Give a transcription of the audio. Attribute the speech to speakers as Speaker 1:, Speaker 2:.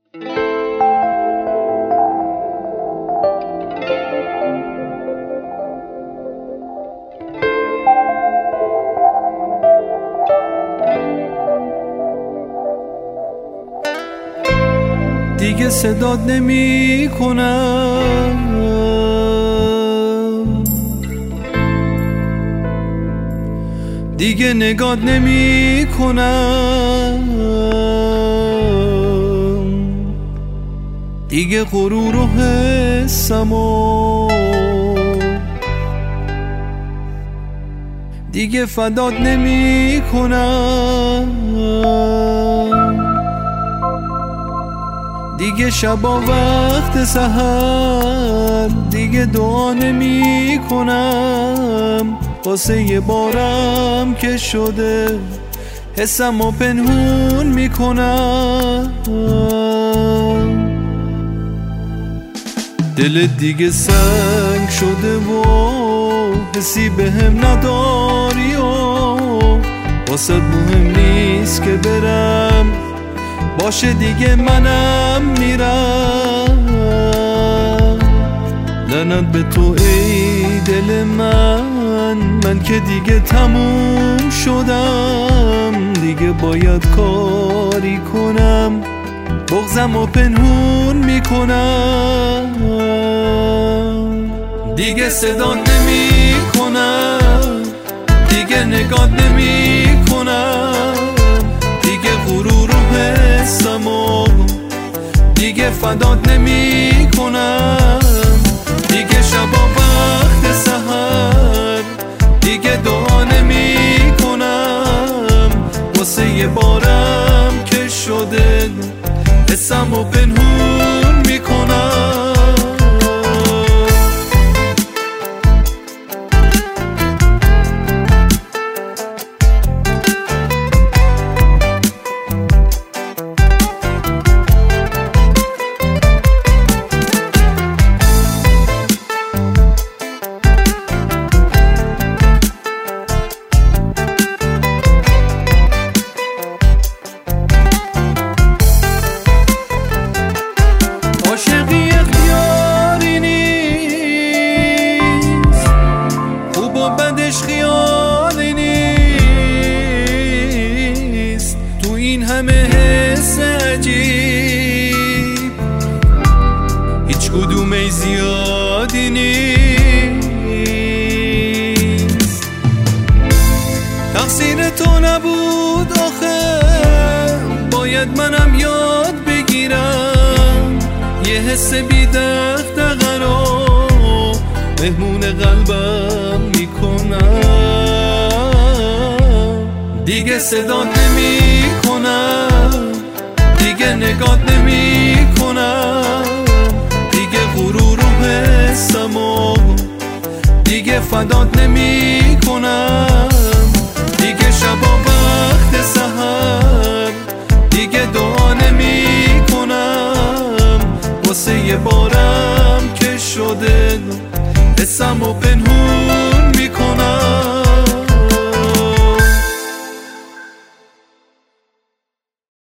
Speaker 1: دیگه صدات نمی کنم، دیگه نگات نمی کنم، دیگه غرور و حسمو دیگه فدات نمی کنم، دیگه شبا وقت سحر دیگه دعا نمی کنم، واسه یه بارم که شده حسمو پنهون می کنم. دلت دیگه سنگ شده و حسی به هم نداری و واسه مهم نیست که برم، باشه دیگه منم میرم. لعنت به تو ای دل من که دیگه تموم شدم، دیگه باید کاری کنم، بغضم و پنهون میکنم. دیگه صدا نمی کنم، دیگه نگات نمی کنم، دیگه غرور و حسمو دیگه فدات نمی کنم، دیگه شبا وقت سحر دیگه دعا نمی کنم، واسه یه بارم که شده حسمو پنهون میکنم. عاشقی اختیاری نیست، خوب و بدش خیالی نیست، تو این همه حس عجیب هیچ کدومش زیادی نیست. تقصیر تو نبود آخه، باید منم یاد بگیرم یه حس بی دغدغه رو مهمون قلبم میکنم. دیگه صدا نمی کنم، دیگه نگات نمی کنم، دیگه غرور و حسمو دیگه فدات نمی کنم، دیگه شبا وقت سحر دیگه دعا نمی کنم، واسه یه بارم که شده حسمو پنهون میکنم.